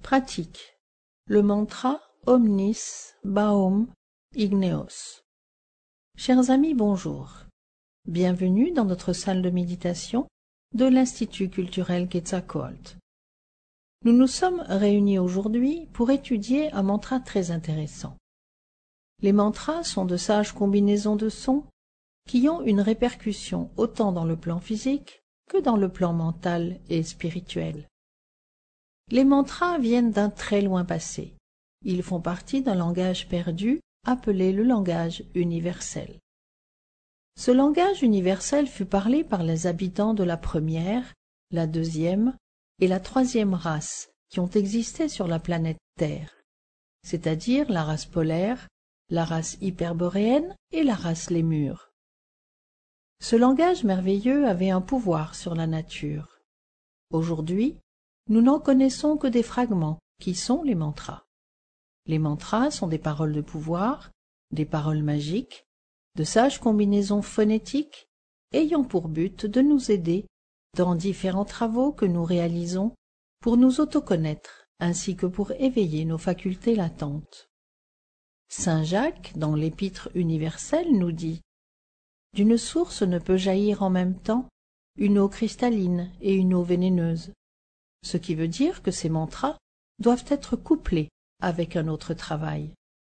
Pratique. Le mantra Omnis Baum Igneos. Chers amis, bonjour. Bienvenue dans notre salle de méditation de l'Institut culturel Quetzalcoatl. Nous nous sommes réunis aujourd'hui pour étudier un mantra très intéressant. Les mantras sont de sages combinaisons de sons qui ont une répercussion autant dans le plan physique que dans le plan mental et spirituel. Les mantras viennent d'un très loin passé. Ils font partie d'un langage perdu appelé le langage universel. Ce langage universel fut parlé par les habitants de la première, la deuxième et la troisième race qui ont existé sur la planète Terre, c'est-à-dire la race polaire, la race hyperboréenne et la race lémure. Ce langage merveilleux avait un pouvoir sur la nature. Aujourd'hui, nous n'en connaissons que des fragments, qui sont les mantras. Les mantras sont des paroles de pouvoir, des paroles magiques, de sages combinaisons phonétiques, ayant pour but de nous aider dans différents travaux que nous réalisons pour nous autoconnaître, ainsi que pour éveiller nos facultés latentes. Saint Jacques, dans l'Épître universelle, nous dit « D'une source ne peut jaillir en même temps une eau cristalline et une eau vénéneuse », ce qui veut dire que ces mantras doivent être couplés avec un autre travail.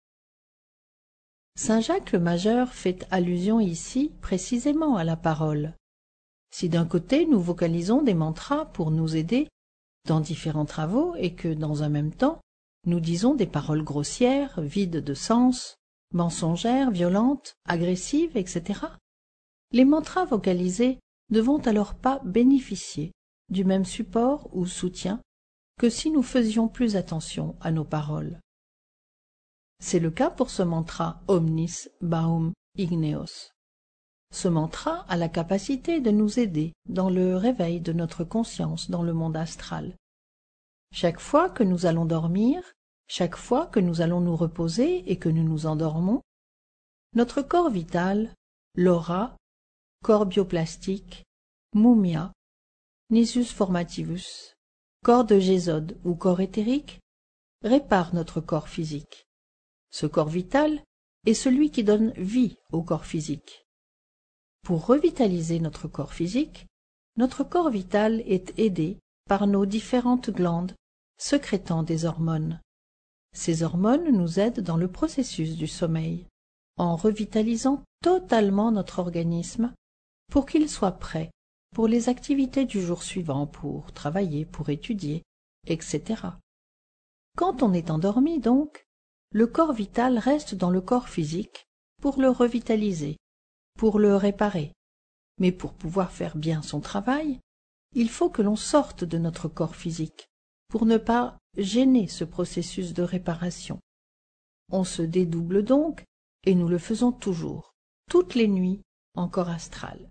Saint Jacques le Majeur fait allusion ici précisément à la parole. Si d'un côté nous vocalisons des mantras pour nous aider dans différents travaux et que, dans un même temps, nous disons des paroles grossières, vides de sens, mensongères, violentes, agressives, etc., les mantras vocalisés ne vont alors pas bénéficier du même support ou soutien que si nous faisions plus attention à nos paroles. C'est le cas pour ce mantra Omnis Baum Igneos. Ce mantra a la capacité de nous aider dans le réveil de notre conscience dans le monde astral. Chaque fois que nous allons dormir, chaque fois que nous allons nous reposer et que nous nous endormons, notre corps vital, l'aura, corps bioplastique, mumia, nisus formativus, corps de Gésode ou corps éthérique, répare notre corps physique. Ce corps vital est celui qui donne vie au corps physique. Pour revitaliser notre corps physique, notre corps vital est aidé par nos différentes glandes sécrétant des hormones. Ces hormones nous aident dans le processus du sommeil, en revitalisant totalement notre organisme pour qu'il soit prêt pour les activités du jour suivant, pour travailler, pour étudier, etc. Quand on est endormi, donc, le corps vital reste dans le corps physique pour le revitaliser, pour le réparer. Mais pour pouvoir faire bien son travail, il faut que l'on sorte de notre corps physique, pour ne pas gêner ce processus de réparation. On se dédouble donc, et nous le faisons toujours, toutes les nuits, en corps astral.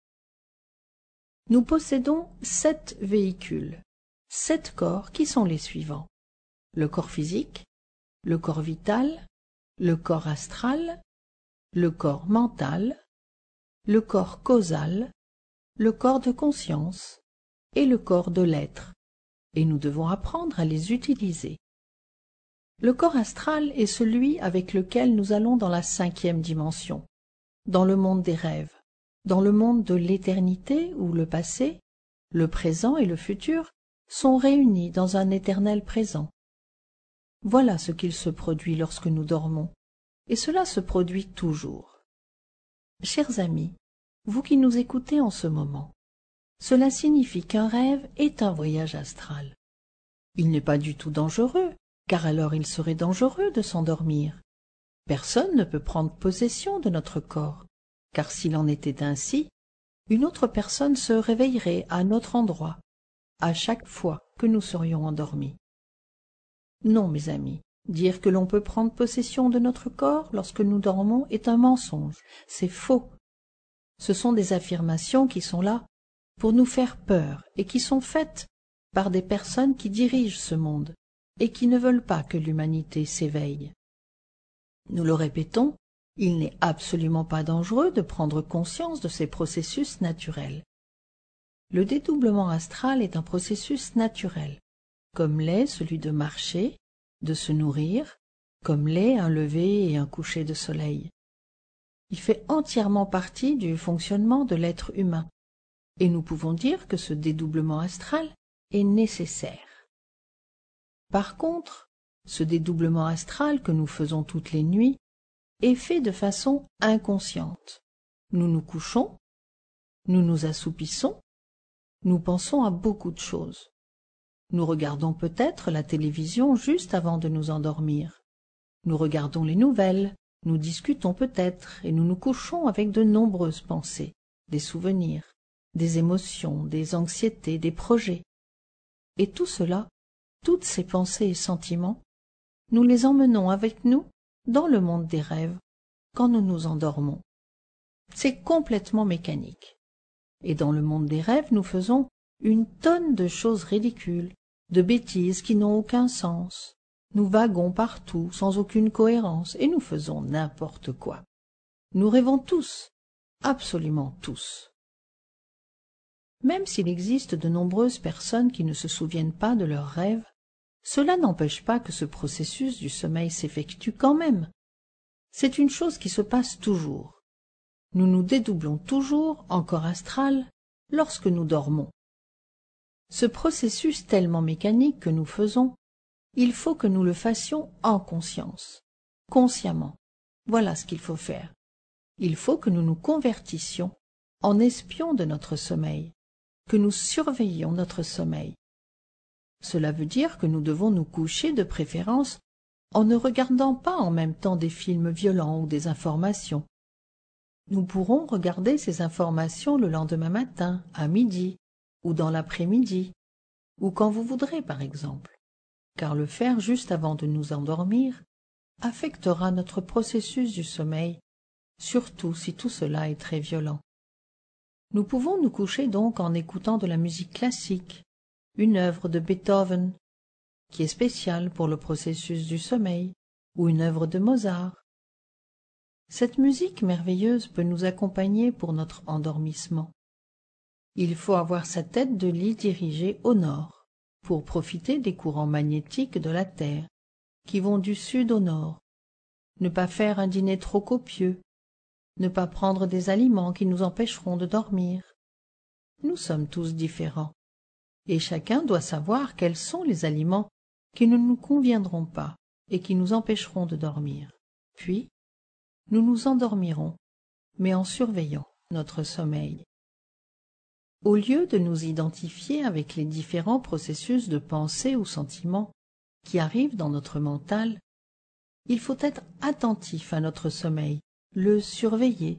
Nous possédons 7 véhicules, 7 corps qui sont les suivants: le corps physique, le corps vital, le corps astral, le corps mental, le corps causal, le corps de conscience et le corps de l'être, et nous devons apprendre à les utiliser. Le corps astral est celui avec lequel nous allons dans la 5e dimension, dans le monde des rêves, dans le monde de l'éternité où le passé, le présent et le futur sont réunis dans un éternel présent. Voilà ce qu'il se produit lorsque nous dormons, et cela se produit toujours. Chers amis, vous qui nous écoutez en ce moment, cela signifie qu'un rêve est un voyage astral. Il n'est pas du tout dangereux, car alors il serait dangereux de s'endormir. Personne ne peut prendre possession de notre corps, car s'il en était ainsi, une autre personne se réveillerait à notre endroit, à chaque fois que nous serions endormis. Non, mes amis, dire que l'on peut prendre possession de notre corps lorsque nous dormons est un mensonge, c'est faux. Ce sont des affirmations qui sont là pour nous faire peur et qui sont faites par des personnes qui dirigent ce monde et qui ne veulent pas que l'humanité s'éveille. Nous le répétons, il n'est absolument pas dangereux de prendre conscience de ces processus naturels. Le dédoublement astral est un processus naturel, comme l'est celui de marcher, de se nourrir, comme l'est un lever et un coucher de soleil. Il fait entièrement partie du fonctionnement de l'être humain, et nous pouvons dire que ce dédoublement astral est nécessaire. Par contre, ce dédoublement astral que nous faisons toutes les nuits est fait de façon inconsciente. Nous nous couchons, nous nous assoupissons, nous pensons à beaucoup de choses. Nous regardons peut-être la télévision juste avant de nous endormir. Nous regardons les nouvelles, nous discutons peut-être et nous nous couchons avec de nombreuses pensées, des souvenirs, des émotions, des anxiétés, des projets. Et tout cela, toutes ces pensées et sentiments, nous les emmenons avec nous dans le monde des rêves quand nous nous endormons. C'est complètement mécanique. Et dans le monde des rêves, nous faisons une tonne de choses ridicules, de bêtises qui n'ont aucun sens. Nous vaguons partout sans aucune cohérence et nous faisons n'importe quoi. Nous rêvons tous, absolument tous. Même s'il existe de nombreuses personnes qui ne se souviennent pas de leurs rêves, cela n'empêche pas que ce processus du sommeil s'effectue quand même. C'est une chose qui se passe toujours. Nous nous dédoublons toujours en corps astral lorsque nous dormons. Ce processus tellement mécanique que nous faisons, il faut que nous le fassions en conscience, consciemment. Voilà ce qu'il faut faire. Il faut que nous nous convertissions en espions de notre sommeil, que nous surveillions notre sommeil. Cela veut dire que nous devons nous coucher de préférence en ne regardant pas en même temps des films violents ou des informations. Nous pourrons regarder ces informations le lendemain matin, à midi, ou dans l'après-midi, ou quand vous voudrez par exemple, car le faire juste avant de nous endormir affectera notre processus du sommeil, surtout si tout cela est très violent. Nous pouvons nous coucher donc en écoutant de la musique classique, une œuvre de Beethoven, qui est spéciale pour le processus du sommeil, ou une œuvre de Mozart. Cette musique merveilleuse peut nous accompagner pour notre endormissement. Il faut avoir sa tête de lit dirigée au nord, pour profiter des courants magnétiques de la Terre, qui vont du sud au nord. Ne pas faire un dîner trop copieux, ne pas prendre des aliments qui nous empêcheront de dormir. Nous sommes tous différents, et chacun doit savoir quels sont les aliments qui ne nous conviendront pas et qui nous empêcheront de dormir. Puis, nous nous endormirons, mais en surveillant notre sommeil. Au lieu de nous identifier avec les différents processus de pensée ou sentiments qui arrivent dans notre mental, il faut être attentif à notre sommeil, le surveiller.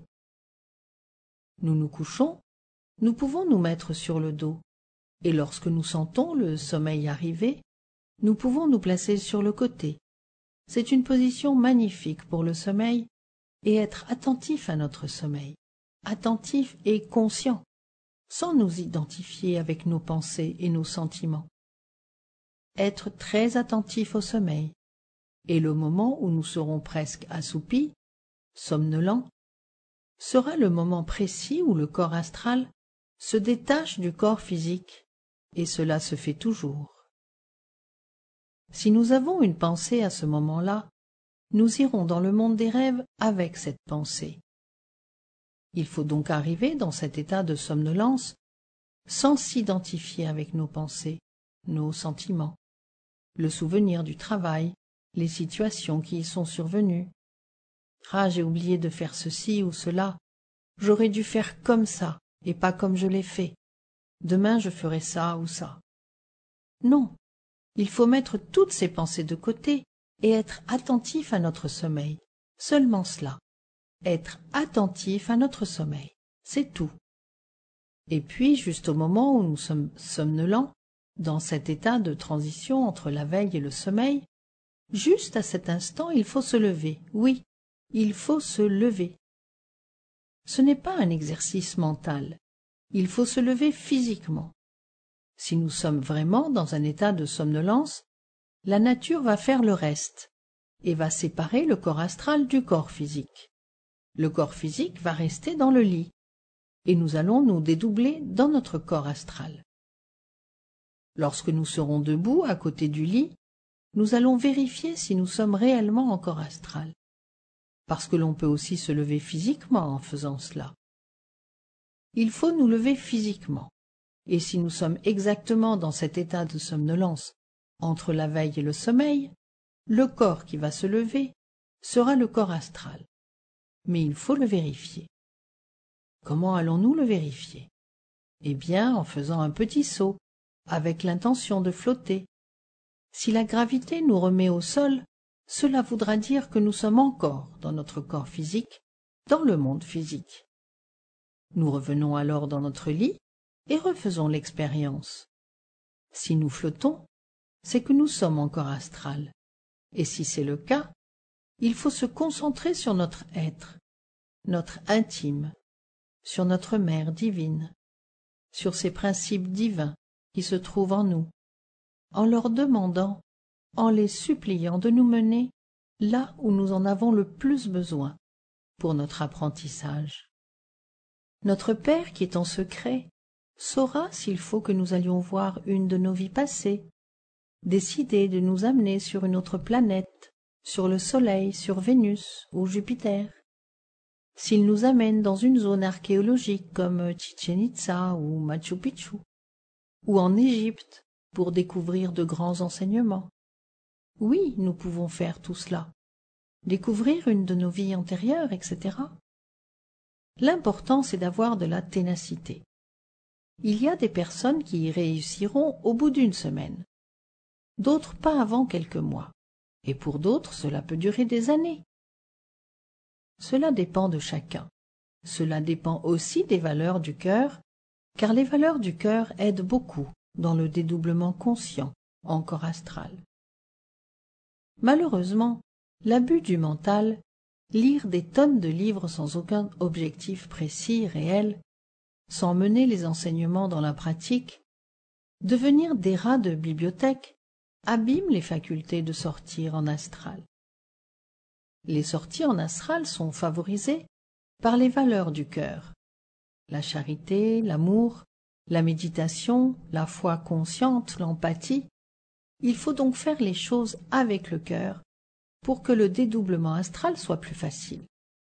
Nous nous couchons, nous pouvons nous mettre sur le dos, et lorsque nous sentons le sommeil arriver, nous pouvons nous placer sur le côté. C'est une position magnifique pour le sommeil et être attentif à notre sommeil, attentif et conscient, sans nous identifier avec nos pensées et nos sentiments. Être très attentif au sommeil, et le moment où nous serons presque assoupis, somnolents, sera le moment précis où le corps astral se détache du corps physique, et cela se fait toujours. Si nous avons une pensée à ce moment-là, nous irons dans le monde des rêves avec cette pensée. Il faut donc arriver dans cet état de somnolence sans s'identifier avec nos pensées, nos sentiments, le souvenir du travail, les situations qui y sont survenues. « Ah, j'ai oublié de faire ceci ou cela. J'aurais dû faire comme ça et pas comme je l'ai fait. Demain, je ferai ça ou ça. » Non, il faut mettre toutes ces pensées de côté et être attentif à notre sommeil. Seulement cela. Être attentif à notre sommeil. C'est tout. Et puis, juste au moment où nous sommes somnolents, dans cet état de transition entre la veille et le sommeil, juste à cet instant, il faut se lever. Oui, il faut se lever. Ce n'est pas un exercice mental. Il faut se lever physiquement. Si nous sommes vraiment dans un état de somnolence, la nature va faire le reste et va séparer le corps astral du corps physique. Le corps physique va rester dans le lit et nous allons nous dédoubler dans notre corps astral. Lorsque nous serons debout à côté du lit, nous allons vérifier si nous sommes réellement en corps astral, parce que l'on peut aussi se lever physiquement en faisant cela. Il faut nous lever physiquement, et si nous sommes exactement dans cet état de somnolence entre la veille et le sommeil, le corps qui va se lever sera le corps astral. Mais il faut le vérifier. Comment allons-nous le vérifier? Eh bien, en faisant un petit saut, avec l'intention de flotter. Si la gravité nous remet au sol, cela voudra dire que nous sommes encore dans notre corps physique, dans le monde physique. Nous revenons alors dans notre lit et refaisons l'expérience. Si nous flottons, c'est que nous sommes en corps astral. Et si c'est le cas, il faut se concentrer sur notre être, notre intime, sur notre mère divine, sur ces principes divins qui se trouvent en nous, en leur demandant, en les suppliant de nous mener là où nous en avons le plus besoin pour notre apprentissage. Notre Père qui est en secret saura s'il faut que nous allions voir une de nos vies passées, décider de nous amener sur une autre planète, sur le Soleil, sur Vénus ou Jupiter, s'il nous amène dans une zone archéologique comme Chichen Itza ou Machu Picchu, ou en Égypte pour découvrir de grands enseignements. Oui, nous pouvons faire tout cela, découvrir une de nos vies antérieures, etc. L'important, c'est d'avoir de la ténacité. Il y a des personnes qui y réussiront au bout d'une semaine, d'autres pas avant quelques mois, et pour d'autres cela peut durer des années. Cela dépend de chacun. Cela dépend aussi des valeurs du cœur, car les valeurs du cœur aident beaucoup dans le dédoublement conscient en corps astral. Malheureusement, l'abus du mental, lire des tonnes de livres sans aucun objectif précis, réel, sans mener les enseignements dans la pratique, devenir des rats de bibliothèque, abîme les facultés de sortir en astral. Les sorties en astral sont favorisées par les valeurs du cœur, la charité, l'amour, la méditation, la foi consciente, l'empathie. Il faut donc faire les choses avec le cœur pour que le dédoublement astral soit plus facile.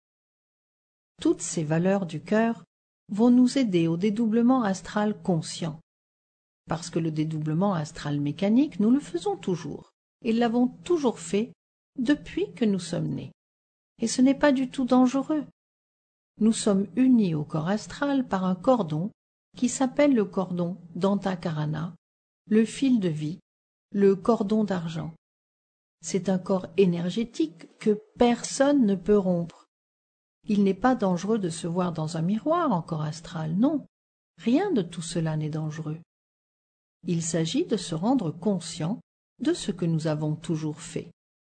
Toutes ces valeurs du cœur vont nous aider au dédoublement astral conscient, parce que le dédoublement astral mécanique, nous le faisons toujours, et l'avons toujours fait depuis que nous sommes nés. Et ce n'est pas du tout dangereux. Nous sommes unis au corps astral par un cordon qui s'appelle le cordon d'Antakarana, le fil de vie, le cordon d'argent. C'est un corps énergétique que personne ne peut rompre. Il n'est pas dangereux de se voir dans un miroir en corps astral, non. Rien de tout cela n'est dangereux. Il s'agit de se rendre conscient de ce que nous avons toujours fait.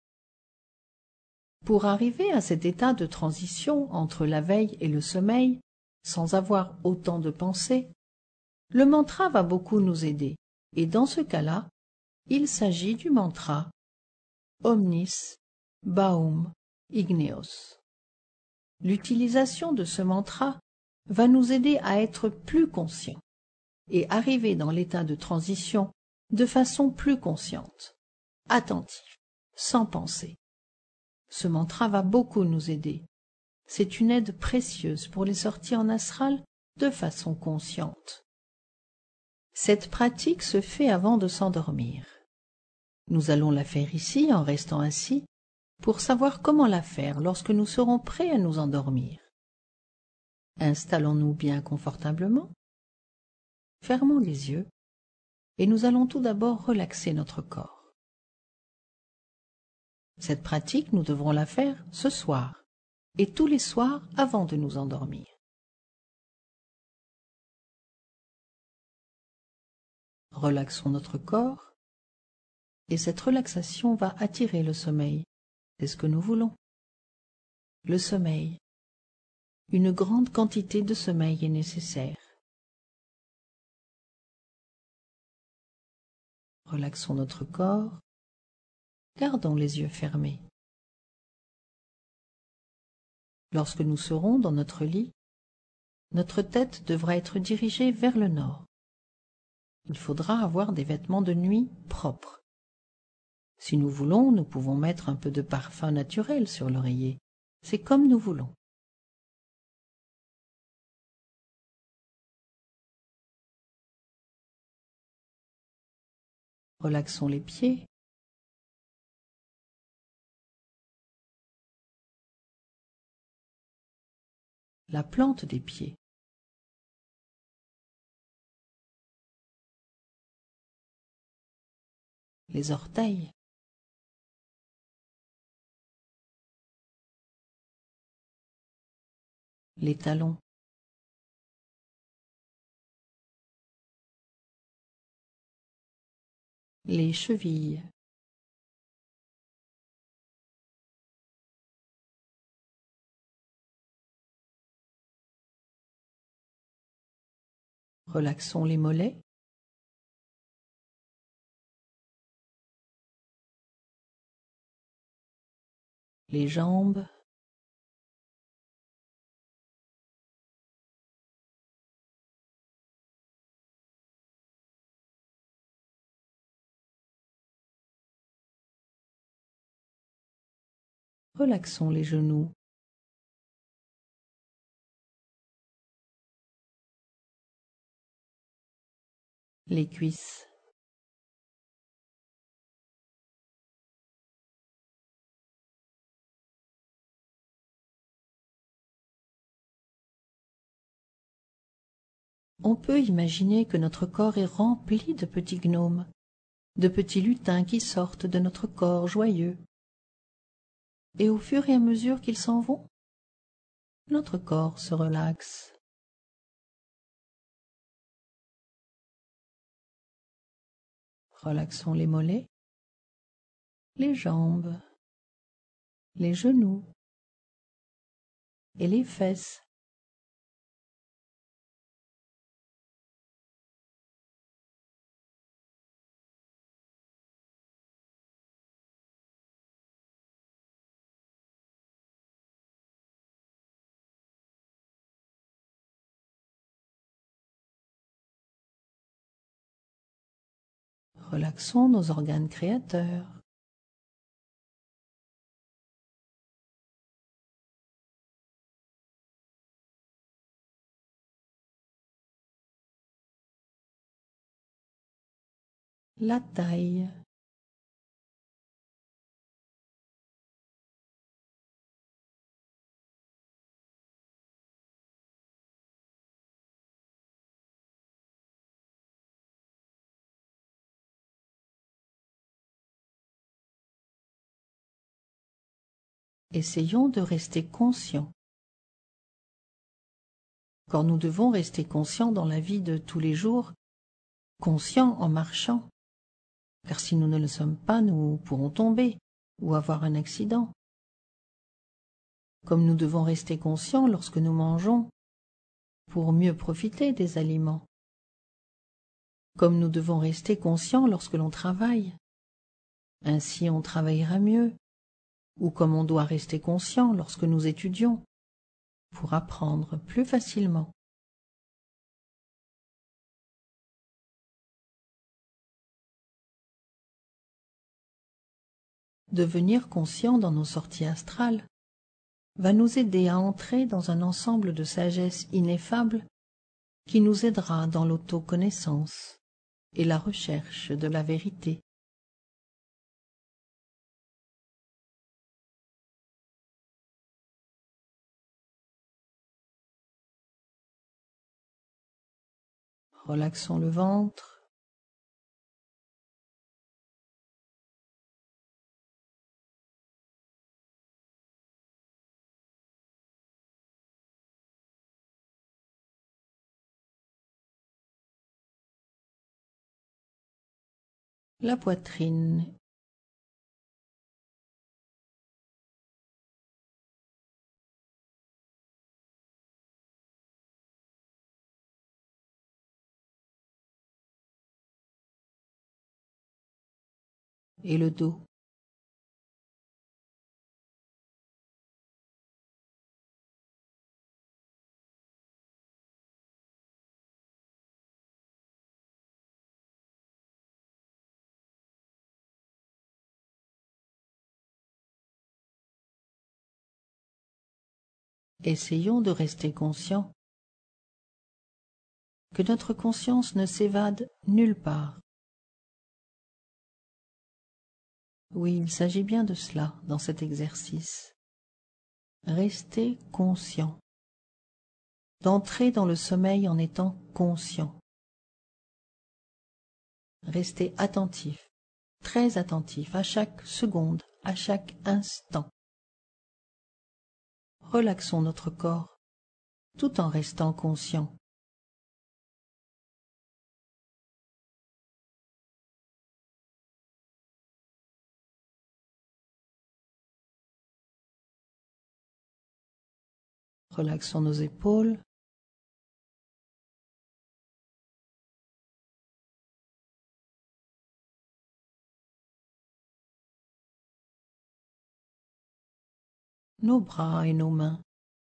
Pour arriver à cet état de transition entre la veille et le sommeil, sans avoir autant de pensées, le mantra va beaucoup nous aider, et dans ce cas-là, il s'agit du mantra Omnis Baum Igneos. L'utilisation de ce mantra va nous aider à être plus conscients et arriver dans l'état de transition de façon plus consciente, attentive, sans penser. Ce mantra va beaucoup nous aider. C'est une aide précieuse pour les sorties en astral de façon consciente. Cette pratique se fait avant de s'endormir. Nous allons la faire ici en restant assis pour savoir comment la faire lorsque nous serons prêts à nous endormir. Installons-nous bien confortablement, fermons les yeux et nous allons tout d'abord relaxer notre corps. Cette pratique, nous devrons la faire ce soir et tous les soirs avant de nous endormir. Relaxons notre corps et cette relaxation va attirer le sommeil. C'est ce que nous voulons. Le sommeil. Une grande quantité de sommeil est nécessaire. Relaxons notre corps. Gardons les yeux fermés. Lorsque nous serons dans notre lit, notre tête devra être dirigée vers le nord. Il faudra avoir des vêtements de nuit propres. Si nous voulons, nous pouvons mettre un peu de parfum naturel sur l'oreiller. C'est comme nous voulons. Relaxons les pieds. La plante des pieds. Les orteils. Les talons. Les chevilles. Relaxons les mollets. Les jambes. Relaxons les genoux. Les cuisses. On peut imaginer que notre corps est rempli de petits gnomes, de petits lutins qui sortent de notre corps joyeux. Et au fur et à mesure qu'ils s'en vont, notre corps se relaxe. Relaxons les mollets, les jambes, les genoux et les fesses. Relaxons nos organes créateurs. La taille. Essayons de rester conscients. Quand nous devons rester conscients dans la vie de tous les jours, conscients en marchant, car si nous ne le sommes pas, nous pourrons tomber ou avoir un accident. Comme nous devons rester conscients lorsque nous mangeons, pour mieux profiter des aliments. Comme nous devons rester conscients lorsque l'on travaille, ainsi on travaillera mieux, ou comme on doit rester conscient lorsque nous étudions, pour apprendre plus facilement. Devenir conscient dans nos sorties astrales va nous aider à entrer dans un ensemble de sagesse ineffable qui nous aidera dans l'autoconnaissance et la recherche de la vérité. Relaxons le ventre, la poitrine et le dos. Essayons de rester conscients, que notre conscience ne s'évade nulle part. Oui, il s'agit bien de cela dans cet exercice. Rester conscient, d'entrer dans le sommeil en étant conscient. Rester attentif, très attentif à chaque seconde, à chaque instant. Relaxons notre corps, tout en restant conscient. Relaxons nos épaules, nos bras et nos mains.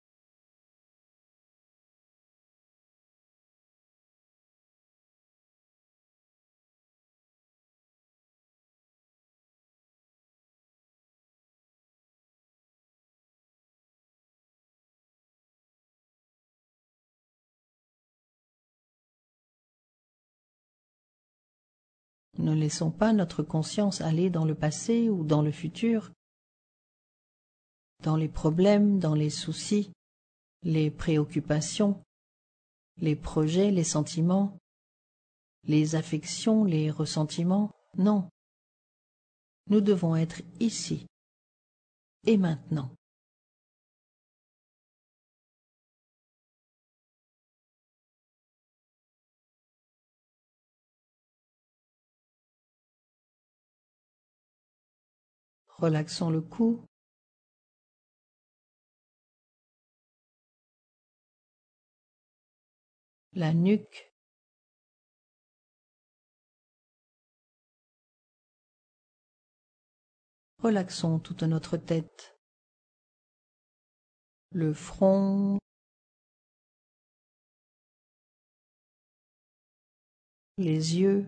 Ne laissons pas notre conscience aller dans le passé ou dans le futur, dans les problèmes, dans les soucis, les préoccupations, les projets, les sentiments, les affections, les ressentiments. Non, nous devons être ici et maintenant. Relaxons le cou, la nuque, relaxons toute notre tête, le front, les yeux,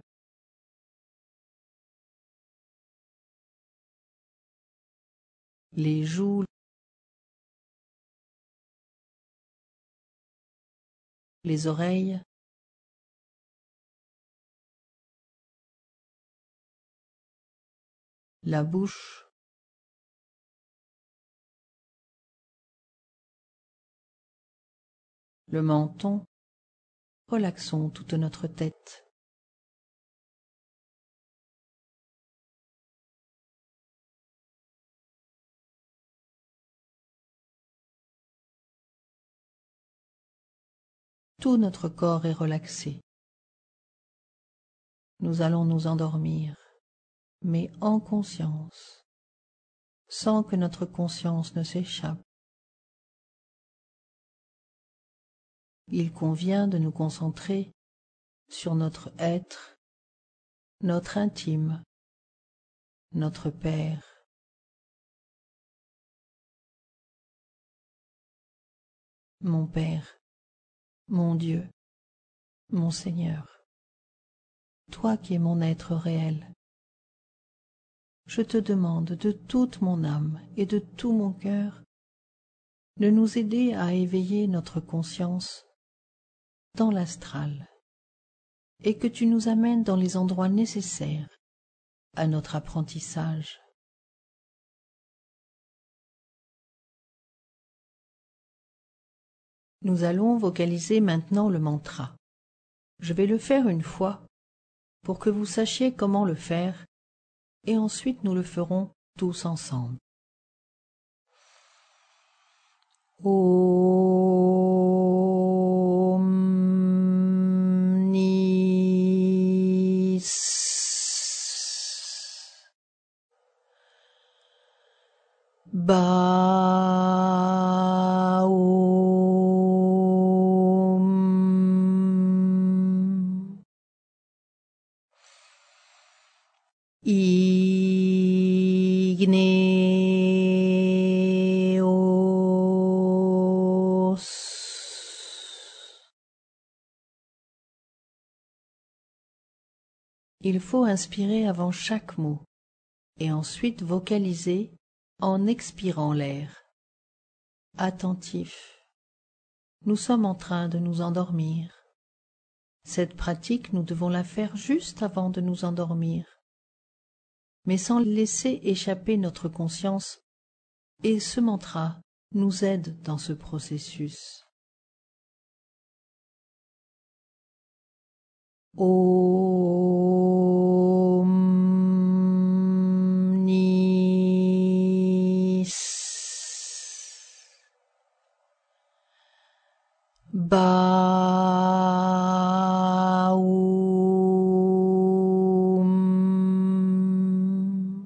les joues, les oreilles, la bouche, le menton. Relaxons toute notre tête. Tout notre corps est relaxé. Nous allons nous endormir, mais en conscience, sans que notre conscience ne s'échappe. Il convient de nous concentrer sur notre être, notre intime, notre Père. Mon Père, mon Dieu, mon Seigneur, toi qui es mon être réel, je te demande de toute mon âme et de tout mon cœur de nous aider à éveiller notre conscience dans l'astral et que tu nous amènes dans les endroits nécessaires à notre apprentissage. Nous allons vocaliser maintenant le mantra. Je vais le faire une fois pour que vous sachiez comment le faire et ensuite nous le ferons tous ensemble. Om Ni Ba Om Igneos. Il faut inspirer avant chaque mot et ensuite vocaliser en expirant l'air. Attentif, nous sommes en train de nous endormir. Cette pratique, nous devons la faire juste avant de nous endormir, mais sans laisser échapper notre conscience, et ce mantra nous aide dans ce processus. Om Ni Baum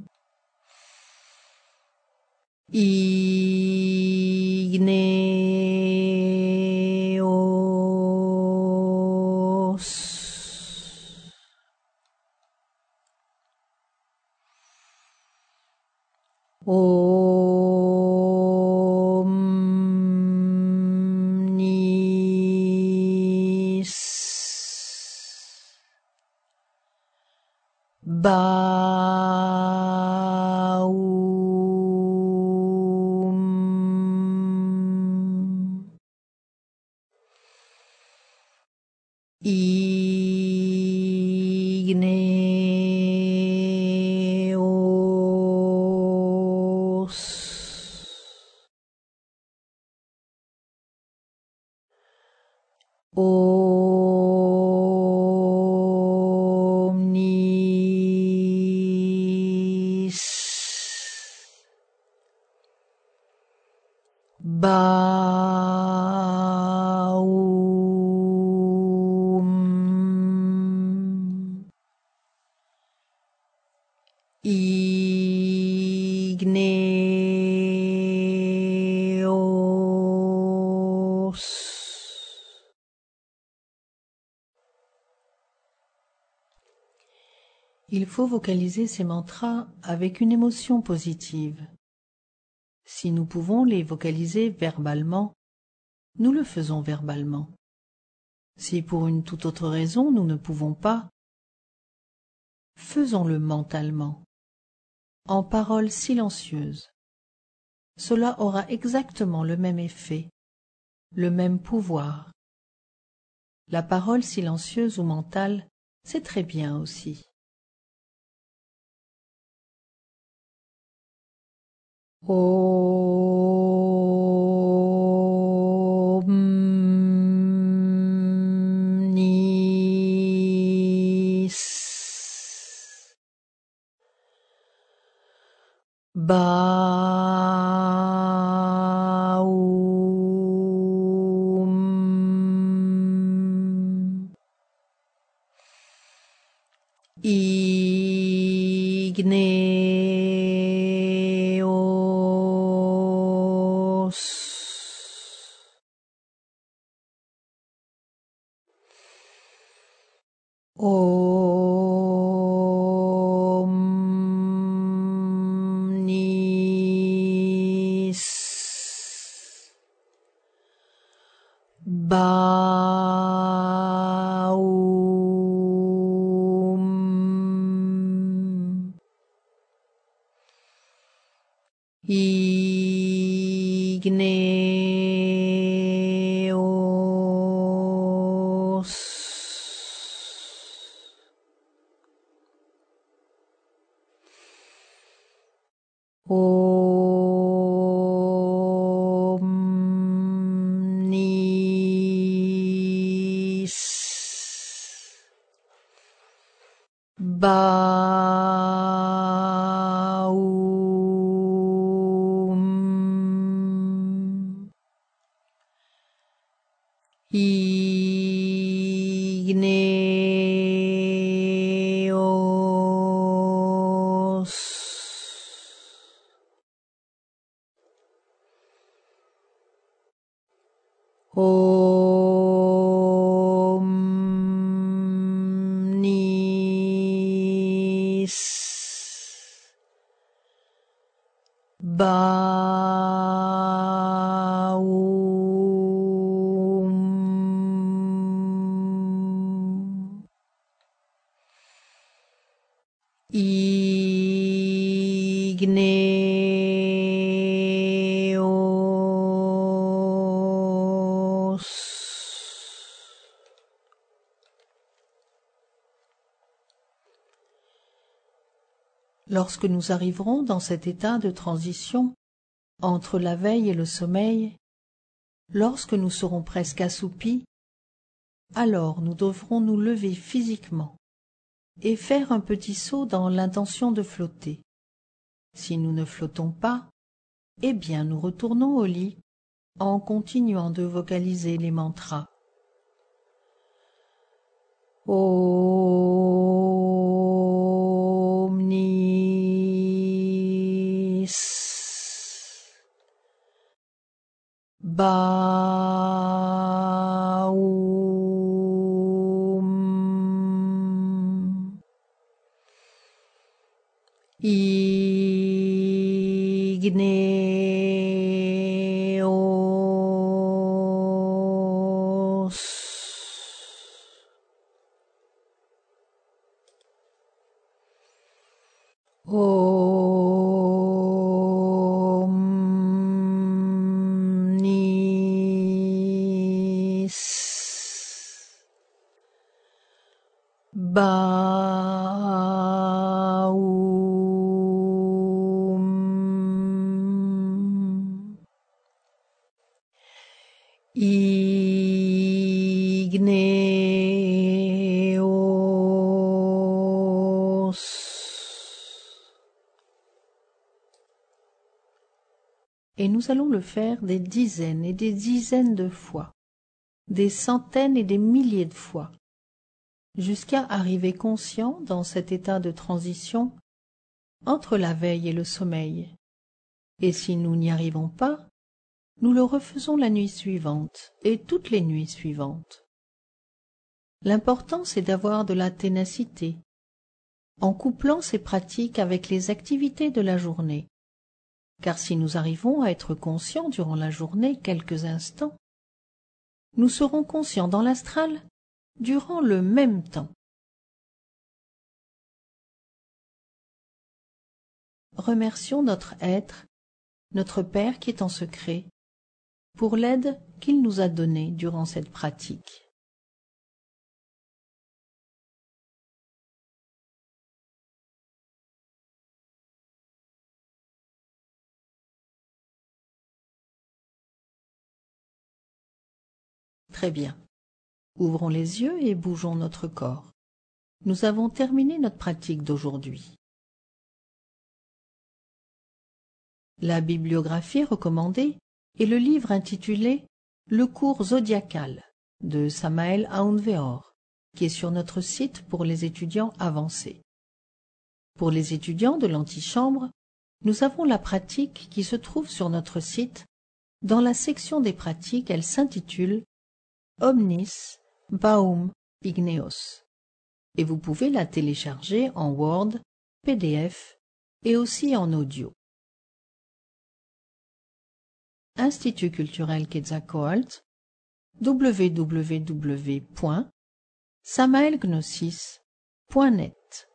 Igneos Omnis Baum Igneos Omnis Baum Igneos Il faut vocaliser ces mantras avec une émotion positive. Si nous pouvons les vocaliser verbalement, nous le faisons verbalement. Si pour une toute autre raison nous ne pouvons pas, faisons-le mentalement, en paroles silencieuses. Cela aura exactement le même effet, le même pouvoir. La parole silencieuse ou mentale, c'est très bien aussi. Omnis Baum Igneos Omnis Baum Igneos Omnis Baum Igneos Omnis Baum Igneos Lorsque nous arriverons dans cet état de transition entre la veille et le sommeil, lorsque nous serons presque assoupis, alors nous devrons nous lever physiquement et faire un petit saut dans l'intention de flotter. Si nous ne flottons pas, eh bien nous retournons au lit en continuant de vocaliser les mantras. Om Nis Baum Igneos Omnis Baum Igneos. Et nous allons le faire des dizaines et des dizaines de fois, des centaines et des milliers de fois, jusqu'à arriver conscient dans cet état de transition entre la veille et le sommeil. Et si nous n'y arrivons pas, nous le refaisons la nuit suivante et toutes les nuits suivantes. L'important, c'est d'avoir de la ténacité, en couplant ces pratiques avec les activités de la journée. Car si nous arrivons à être conscients durant la journée quelques instants, nous serons conscients dans l'astral durant le même temps. Remercions notre être, notre Père qui est en secret, pour l'aide qu'il nous a donnée durant cette pratique. Très bien. Ouvrons les yeux et bougeons notre corps. Nous avons terminé notre pratique d'aujourd'hui. La bibliographie recommandée est le livre intitulé « Le cours zodiacal » de Samael Aun Weor, qui est sur notre site pour les étudiants avancés. Pour les étudiants de l'antichambre, nous avons la pratique qui se trouve sur notre site. Dans la section des pratiques, elle s'intitule Omnis Baum Igneos et vous pouvez la télécharger en Word, PDF et aussi en audio. Institut culturel Quetzalcoatl, www.samaelgnosis.net